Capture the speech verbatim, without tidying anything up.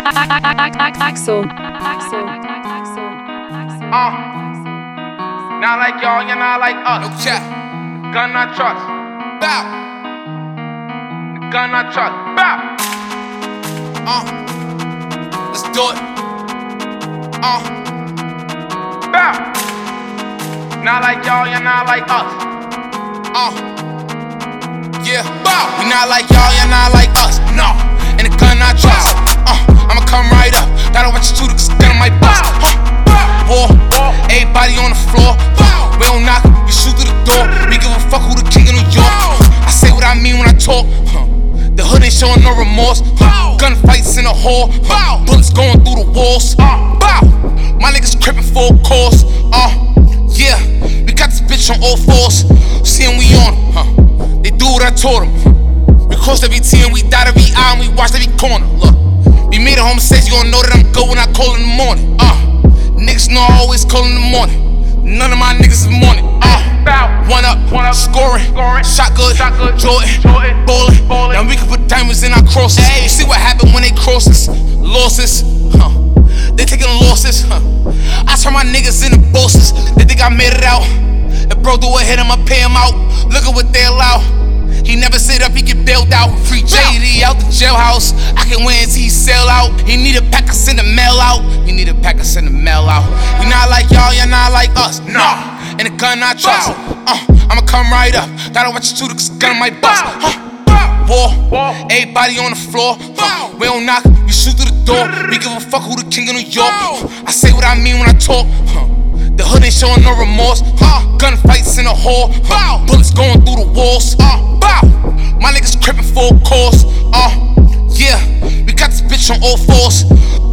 Axel. Axel. Uh, not like y'all, you're not like us. No chat. Gun not trust. Bow. Gun not trust. Bow. Uh. Let's do it. Uh. Bow. Not like y'all, you're not like us. Uh. Yeah. Bow. We not like y'all, you're not like us. No. And the gun not trust. Uh. I'ma come right up. Gotta watch you shoot it, cause the gun might bust. Huh. War. Everybody on the floor. We don't knock, we shoot through the door. We give a fuck who the king of New York. I say what I mean when I talk. The hood ain't showing no remorse. Gunfights in the hall. Bullets going through the walls. Bow. My niggas crippin' full course. Uh, yeah. We got this bitch on all fours. Seeing we on 'em, huh? They do what I told them. We crossed every T and we dot every I and we watched every corner. Look, we made a home says you gon' know that I'm good when I call in the morning. Uh, niggas know I always call in the morning. None of my niggas is morning. Uh, one up, one up, scoring, scoring. Shot good, shot good. Jordan, Jordan, ballin', ballin'. Now we can put diamonds in our crosses. Hey. You see what happened when they cross us? Losses, huh? They taking losses, huh? I turn my niggas into bosses. They think I made it out. If bro do a hit, I'ma pay him out. Look at what they allow. He never sit up, he get bailed out. Free J D out the jailhouse. I can win until he sell out. He need a pack, I send a mail out. He need a pack, I send a mail out. We not like y'all, you're not like us. Nah, and the gun not trust. Uh, I'ma come right up. Gotta watch you shoot it, cause the gun might bust. Huh. War, everybody on the floor. Huh. We don't knock, we shoot through the door. We give a fuck who the king of New York. I say what I mean when I talk. Huh. The hood ain't showing no remorse. Huh. Gunfights in the hall. Huh. Bullets going through the walls. Uh, bow. My niggas crippin' full course. Uh, yeah. We got this bitch on all fours.